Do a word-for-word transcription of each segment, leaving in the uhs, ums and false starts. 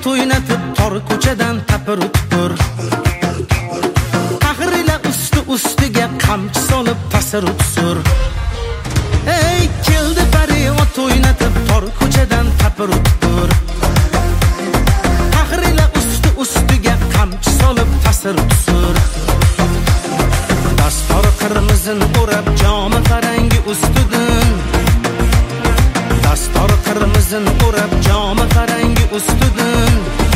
o'ynatib tor ko'chadan tapir utpur. Qahrila usti ustiga qamchi solib tasir utsur. Ey keldi pari ot o'ynatib tor ko'chadan tapir utpur. Qahrila usti ustiga qamchi solib tasir utsur. Dastor qirmizin o'rab jomi farangi ustidan. Dastor qirmizin o'rab jomi farangi ustidan.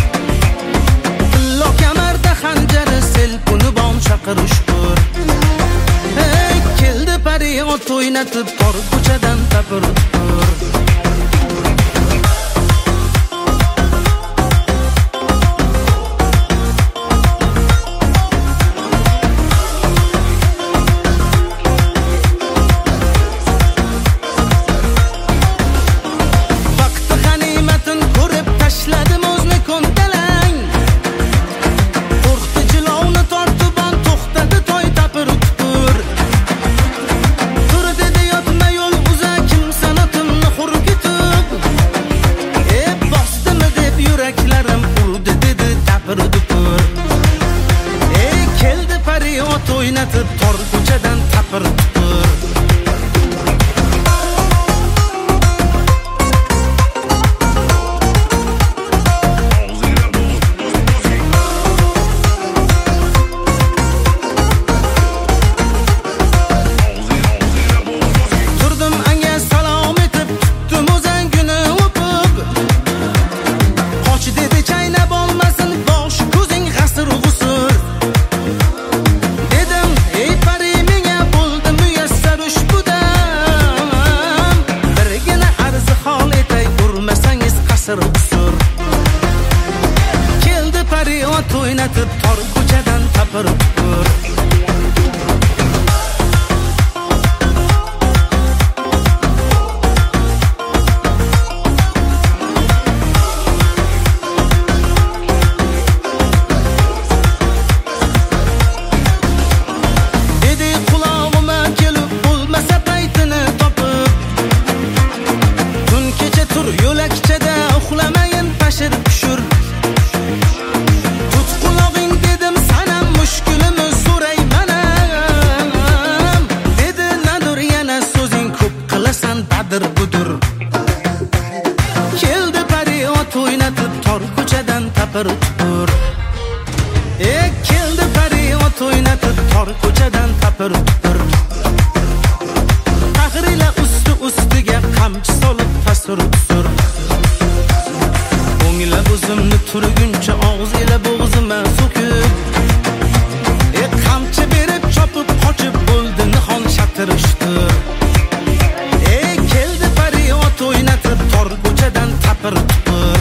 Tillo kamarda xanjari selpuni bom chaqirushkur. Ey keldi pari ot o'ynatib tor ko'chadan tapir utpur. O'ynatib tor ko'chadan tapir utpur. Turdim anga salom etib, tutdim o'zangini o'pib. Qoch dedi chaynab olmasin bosh ko'zing g'asir g'usur. Uksur. Keldi pari ot o'ynatib tor ko'chadan tapir utpur. Dedi qulog'ima kelib bo'lmasa paytini topib. Tun kecha tur yo'lakchada uxlamayin pashir tushur. Tut qulog'ing dedim sanam mushkulimni so'raymanam. Dedi nadir yana so'zing ko'p qilasan badir budur. Keldi pari ot o'ynatib tor ko'chadan tapir utpur. E keldi pari ot o'ynatib tor ko'chadan tapir utpur. Qahrila usti ustiga qamchi solib tasir utsur. O'nglab o'zimni turguncha og'iz ila bo'g'zima so'kib. E qamchi berib chopib qochib bo'ldi nihon shatirishdi. E keldi pari ot o'ynatib tor ko'chadan tapir utpur.